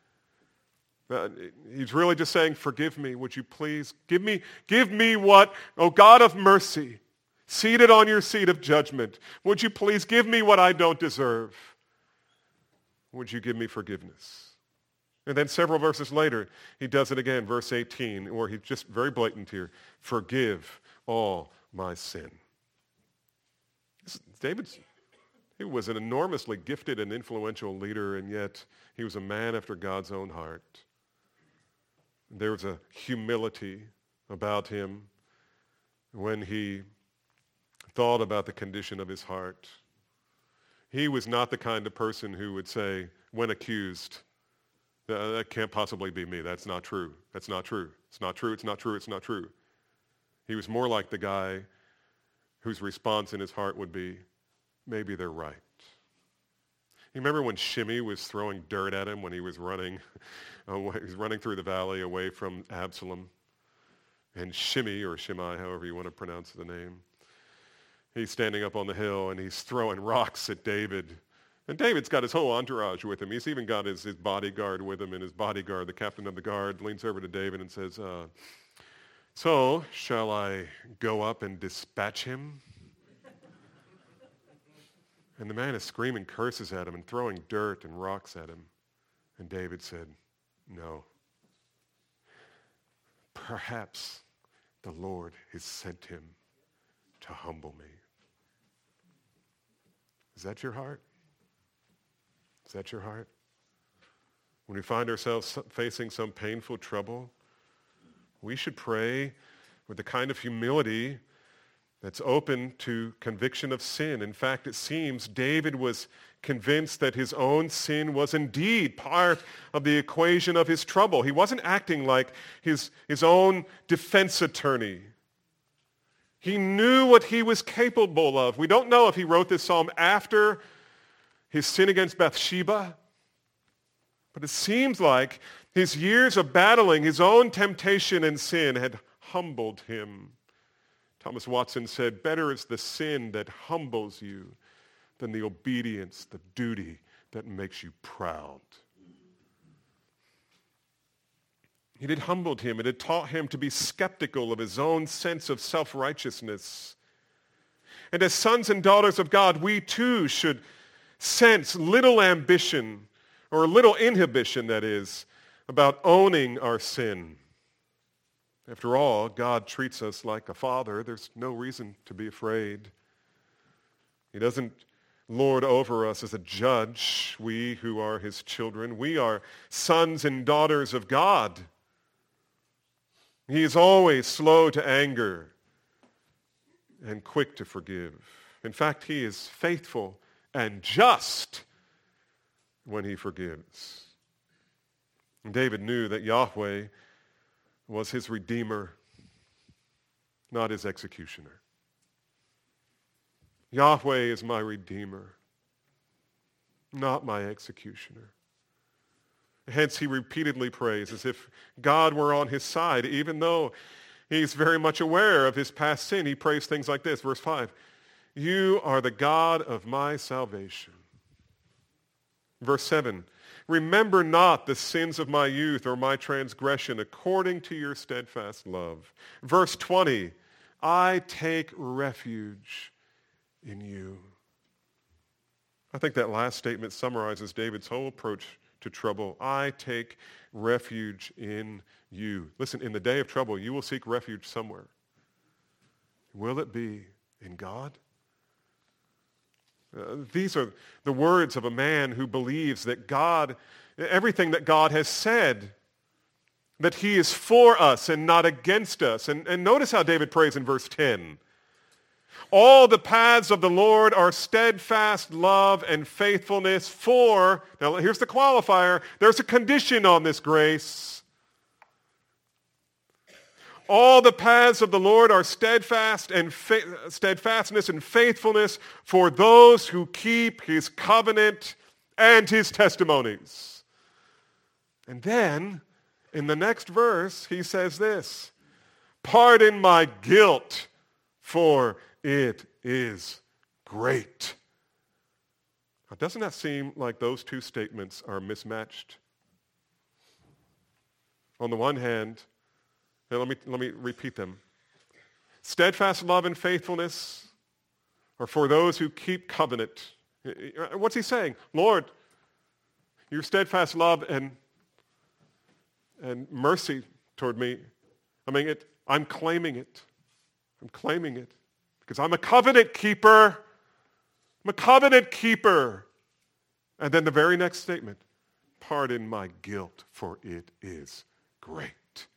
He's really just saying, forgive me. Would you please give me what, O God of mercy, seated on your seat of judgment, would you please give me what I don't deserve? Would you give me forgiveness? And then several verses later, he does it again, verse 18, where he's just very blatant here. "Forgive all my sin. He was an enormously gifted and influential leader, and yet he was a man after God's own heart. There was a humility about him when he thought about the condition of his heart. He was not the kind of person who would say, when accused, that can't possibly be me. That's not true. That's not true. It's not true. It's not true. It's not true. He was more like the guy whose response in his heart would be, maybe they're right. You remember when Shimei was throwing dirt at him when he was running through the valley away from Absalom? And Shimei, or Shimei, however you want to pronounce the name, he's standing up on the hill and he's throwing rocks at David. And David's got his whole entourage with him. He's even got his bodyguard with him, and his bodyguard, the captain of the guard, leans over to David and says, so shall I go up and dispatch him? And the man is screaming curses at him and throwing dirt and rocks at him. And David said, no. Perhaps the Lord has sent him to humble me. Is that your heart? Is that your heart? When we find ourselves facing some painful trouble, we should pray with the kind of humility that's open to conviction of sin. In fact, it seems David was convinced that his own sin was indeed part of the equation of his trouble. He wasn't acting like his own defense attorney. He knew what he was capable of. We don't know if he wrote this psalm after his sin against Bathsheba, but it seems like his years of battling his own temptation and sin had humbled him. Thomas Watson said, better is the sin that humbles you than the obedience, the duty that makes you proud. It had humbled him. It had taught him to be skeptical of his own sense of self-righteousness. And as sons and daughters of God, we too should sense little ambition, or little inhibition, that is, about owning our sin. After all, God treats us like a father. There's no reason to be afraid. He doesn't lord over us as a judge, we who are his children. We are sons and daughters of God. He is always slow to anger and quick to forgive. In fact, he is faithful and just when he forgives. And David knew that Yahweh was his redeemer, not his executioner. Yahweh is my redeemer, not my executioner. Hence, he repeatedly prays as if God were on his side, even though he's very much aware of his past sin. He prays things like this, verse 5, you are the God of my salvation. Verse 7, remember not the sins of my youth or my transgression according to your steadfast love. Verse 20, I take refuge in you. I think that last statement summarizes David's whole approach to trouble. I take refuge in you. Listen, in the day of trouble, you will seek refuge somewhere. Will it be in God? These are the words of a man who believes that God, everything that God has said, that he is for us and not against us. And notice how David prays in verse 10. All the paths of the Lord are steadfast love and faithfulness for, now here's the qualifier, there's a condition on this grace. All the paths of the Lord are steadfast and steadfastness and faithfulness for those who keep his covenant and his testimonies. And then, in the next verse, he says this, pardon my guilt, for it is great. Now, doesn't that seem like those two statements are mismatched? On the one hand, let me repeat them. Steadfast love and faithfulness are for those who keep covenant. What's he saying? Lord, your steadfast love and mercy toward me, I'm claiming it. I'm claiming it because I'm a covenant keeper. I'm a covenant keeper. And then the very next statement, pardon my guilt, for it is great.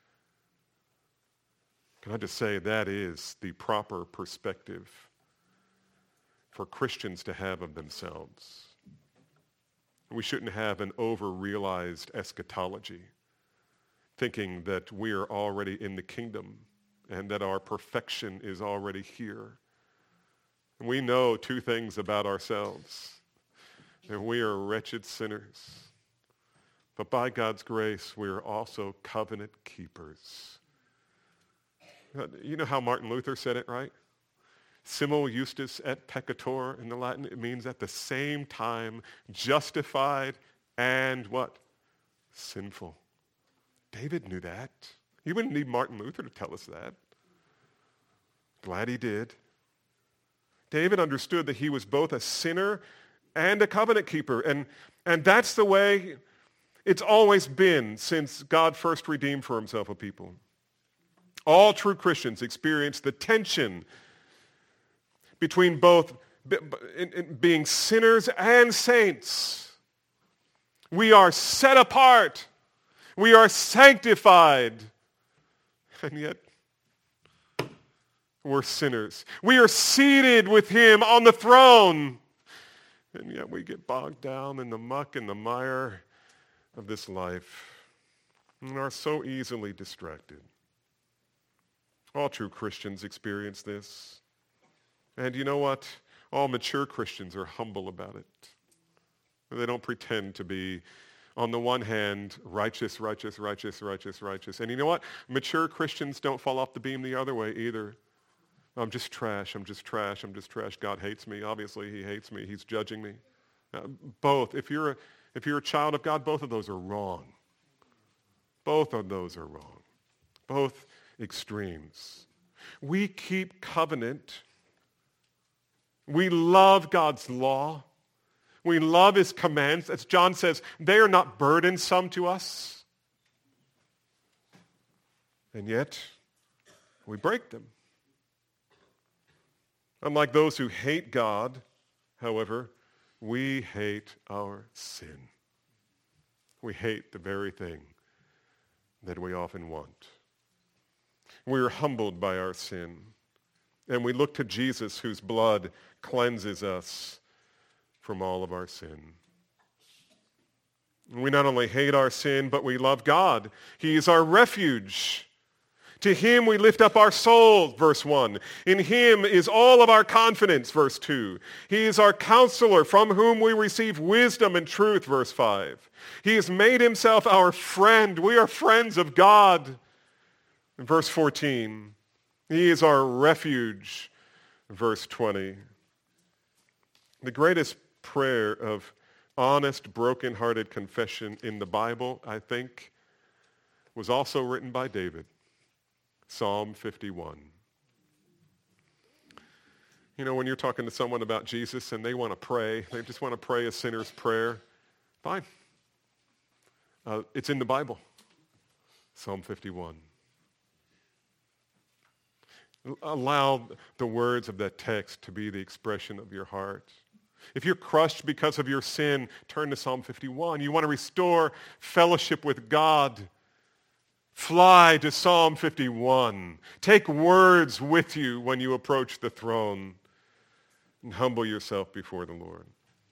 Can I just say that is the proper perspective for Christians to have of themselves. We shouldn't have an over-realized eschatology, thinking that we are already in the kingdom and that our perfection is already here. We know two things about ourselves, and we are wretched sinners. But by God's grace, we are also covenant keepers. You know how Martin Luther said it, right? Simul justus et peccator in the Latin. It means at the same time justified and what? Sinful. David knew that. He wouldn't need Martin Luther to tell us that. Glad he did. David understood that he was both a sinner and a covenant keeper. And that's the way it's always been since God first redeemed for himself a people. All true Christians experience the tension between both being sinners and saints. We are set apart. We are sanctified. And yet, we're sinners. We are seated with him on the throne. And yet we get bogged down in the muck and the mire of this life and are so easily distracted. All true Christians experience this. And you know what? All mature Christians are humble about it. They don't pretend to be, on the one hand, righteous. And you know what? Mature Christians don't fall off the beam the other way either. I'm just trash. God hates me. Obviously, he hates me. He's judging me. Both. If you're a child of God, both of those are wrong. Both of those are wrong. Both extremes. We keep covenant. We love God's law. We love his commands. As John says, they are not burdensome to us. And yet, we break them. Unlike those who hate God, however, we hate our sin. We hate the very thing that we often want. We are humbled by our sin, and we look to Jesus, whose blood cleanses us from all of our sin. We not only hate our sin, but we love God. He is our refuge. To him we lift up our soul, verse 1. In him is all of our confidence, verse 2. He is our counselor, from whom we receive wisdom and truth, verse 5. He has made himself our friend. We are friends of God. In verse 14, he is our refuge, verse 20. The greatest prayer of honest, broken-hearted confession in the Bible, I think, was also written by David. Psalm 51. You know, when you're talking to someone about Jesus and they want to pray, they just want to pray a sinner's prayer, fine. It's in the Bible. Psalm 51. Allow the words of that text to be the expression of your heart. If you're crushed because of your sin, turn to Psalm 51. You want to restore fellowship with God, fly to Psalm 51. Take words with you when you approach the throne and humble yourself before the Lord.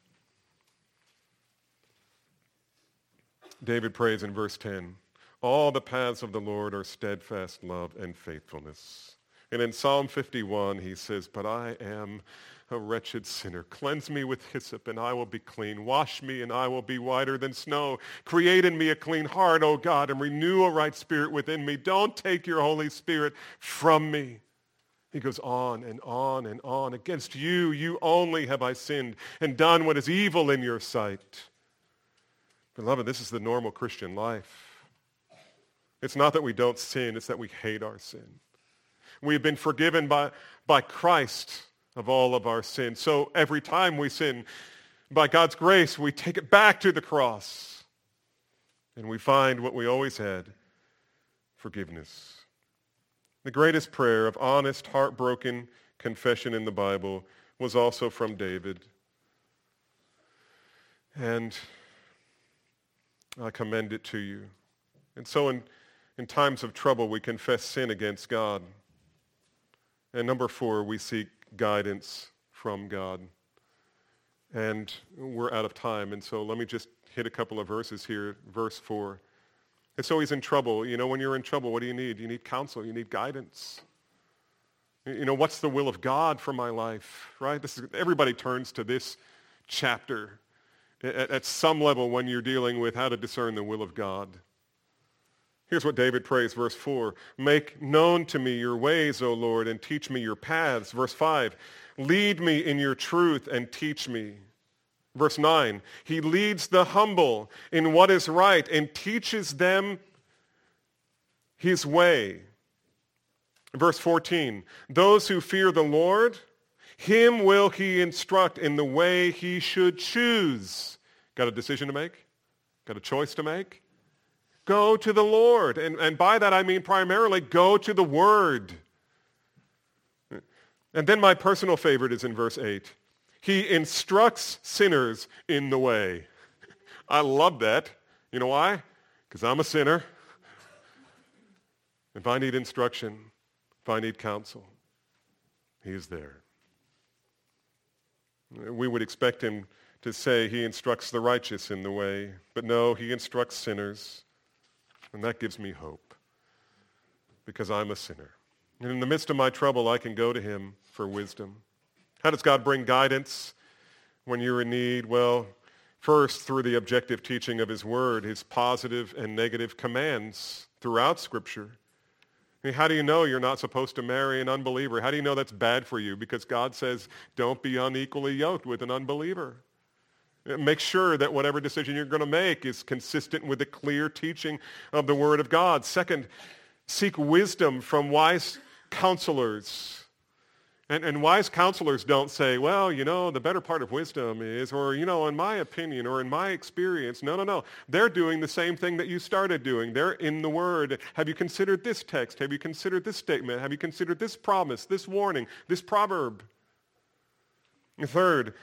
David prays in verse 10, all the paths of the Lord are steadfast love and faithfulness. And in Psalm 51, he says, but I am a wretched sinner. Cleanse me with hyssop, and I will be clean. Wash me, and I will be whiter than snow. Create in me a clean heart, O God, and renew a right spirit within me. Don't take your Holy Spirit from me. He goes on and on and on. Against you, you only have I sinned and done what is evil in your sight. Beloved, this is the normal Christian life. It's not that we don't sin, it's that we hate our sin. We have been forgiven by Christ of all of our sin. So every time we sin, by God's grace, we take it back to the cross. And we find what we always had, forgiveness. The greatest prayer of honest, heartbroken confession in the Bible was also from David. And I commend it to you. And so in times of trouble, we confess sin against God. And number 4, we seek guidance from God. And we're out of time, and so let me just hit a couple of verses here. Verse 4. And so he's in trouble. You know, when you're in trouble, what do you need? You need counsel. You need guidance. You know, what's the will of God for my life, right? Everybody turns to this chapter at some level when you're dealing with how to discern the will of God. Here's what David prays, verse 4. Make known to me your ways, O Lord, and teach me your paths. Verse 5. Lead me in your truth and teach me. Verse 9. He leads the humble in what is right and teaches them his way. Verse 14. Those who fear the Lord, him will he instruct in the way he should choose. Got a decision to make? Got a choice to make? Go to the Lord. And by that I mean primarily go to the Word. And then my personal favorite is in verse 8. He instructs sinners in the way. I love that. You know why? Because I'm a sinner. If I need instruction, if I need counsel, he is there. We would expect him to say he instructs the righteous in the way, but no, he instructs sinners. And that gives me hope because I'm a sinner. And in the midst of my trouble, I can go to him for wisdom. How does God bring guidance when you're in need? Well, first, through the objective teaching of his word, his positive and negative commands throughout Scripture. I mean, how do you know you're not supposed to marry an unbeliever? How do you know that's bad for you? Because God says, don't be unequally yoked with an unbeliever. Make sure that whatever decision you're going to make is consistent with the clear teaching of the Word of God. Second, seek wisdom from wise counselors. And wise counselors don't say, well, you know, the better part of wisdom is, or, you know, in my opinion, or in my experience. No. They're doing the same thing that you started doing. They're in the Word. Have you considered this text? Have you considered this statement? Have you considered this promise, this warning, this proverb? And third,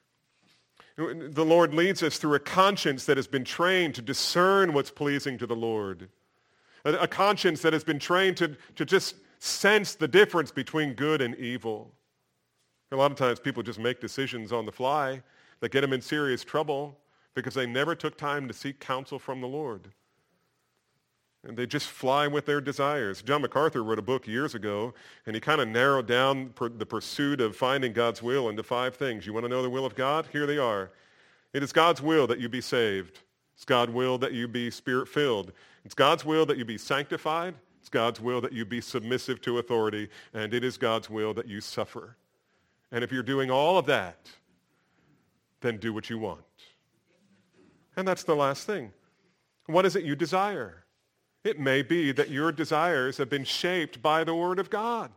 the Lord leads us through a conscience that has been trained to discern what's pleasing to the Lord. A conscience that has been trained to just sense the difference between good and evil. A lot of times people just make decisions on the fly that get them in serious trouble because they never took time to seek counsel from the Lord. And they just fly with their desires. John MacArthur wrote a book years ago, and he kind of narrowed down the pursuit of finding God's will into 5 things. You want to know the will of God? Here they are. It is God's will that you be saved. It's God's will that you be Spirit-filled. It's God's will that you be sanctified. It's God's will that you be submissive to authority. And it is God's will that you suffer. And if you're doing all of that, then do what you want. And that's the last thing. What is it you desire? It may be that your desires have been shaped by the Word of God.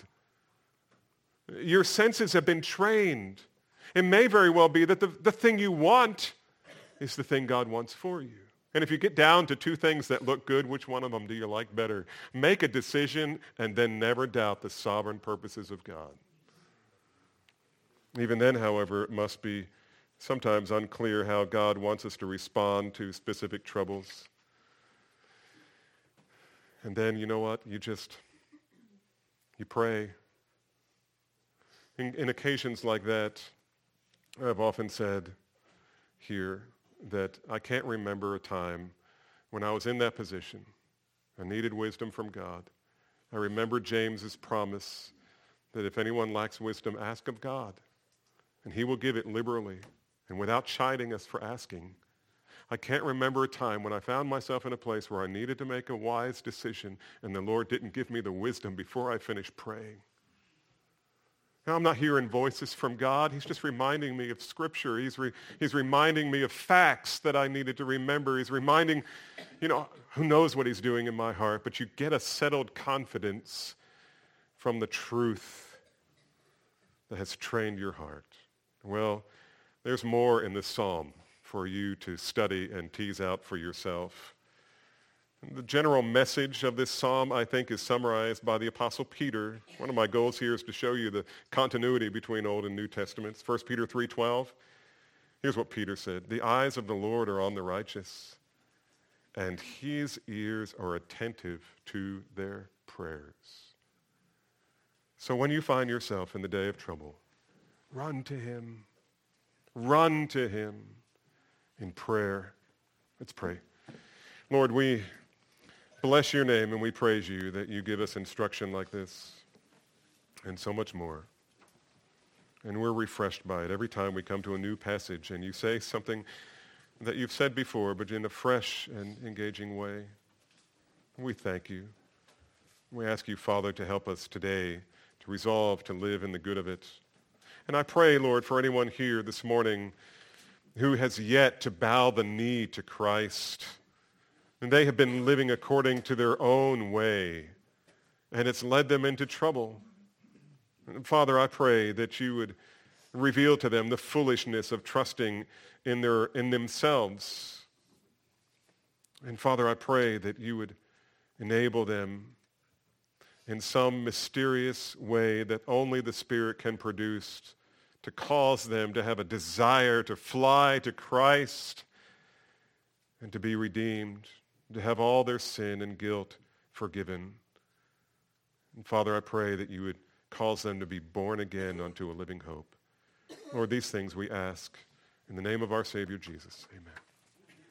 Your senses have been trained. It may very well be that the thing you want is the thing God wants for you. And if you get down to 2 things that look good, which one of them do you like better? Make a decision and then never doubt the sovereign purposes of God. Even then, however, it must be sometimes unclear how God wants us to respond to specific troubles. And then, you know what? You pray. In occasions like that, I've often said here that I can't remember a time when I was in that position. I needed wisdom from God. I remember James's promise that if anyone lacks wisdom, ask of God, and he will give it liberally and without chiding us for asking. I can't remember a time when I found myself in a place where I needed to make a wise decision and the Lord didn't give me the wisdom before I finished praying. Now, I'm not hearing voices from God. He's just reminding me of Scripture. He's reminding me of facts that I needed to remember. He's reminding, who knows what he's doing in my heart, but you get a settled confidence from the truth that has trained your heart. Well, there's more in this psalm for you to study and tease out for yourself. The general message of this psalm, I think, is summarized by the Apostle Peter. One of my goals here is to show you the continuity between Old and New Testaments. 1 Peter 3:12, here's what Peter said: "The eyes of the Lord are on the righteous, and his ears are attentive to their prayers." So when you find yourself in the day of trouble, run to him. Run to him in prayer. Let's pray. Lord, we bless your name and we praise you that you give us instruction like this and so much more. And we're refreshed by it every time we come to a new passage and you say something that you've said before, but in a fresh and engaging way. We thank you. We ask you, Father, to help us today to resolve to live in the good of it. And I pray, Lord, for anyone here this morning who has yet to bow the knee to Christ, and they have been living according to their own way, and it's led them into trouble. And Father, I pray that you would reveal to them the foolishness of trusting in themselves. And Father, I pray that you would enable them in some mysterious way that only the Spirit can produce to cause them to have a desire to fly to Christ and to be redeemed, to have all their sin and guilt forgiven. And Father, I pray that you would cause them to be born again unto a living hope. Lord, these things we ask in the name of our Savior Jesus. Amen.